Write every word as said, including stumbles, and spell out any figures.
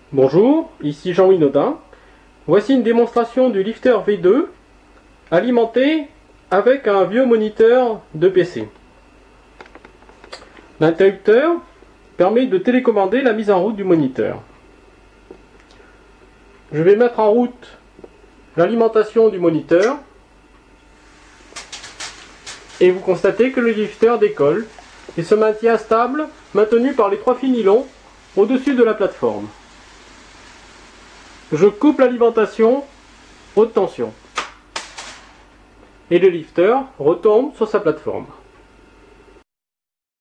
Bonjour, ici Jean-Louis Nodin. Voici une démonstration du lifter V deux alimenté avec un vieux moniteur de P C. L'interrupteur permet de télécommander la mise en route du moniteur. Je vais mettre en route l'alimentation du moniteur et vous constatez que le lifter décolle et se maintient stable, maintenu par les trois fils nylon au-dessus de la plateforme. Je coupe l'alimentation haute tension et le lifter retombe sur sa plateforme.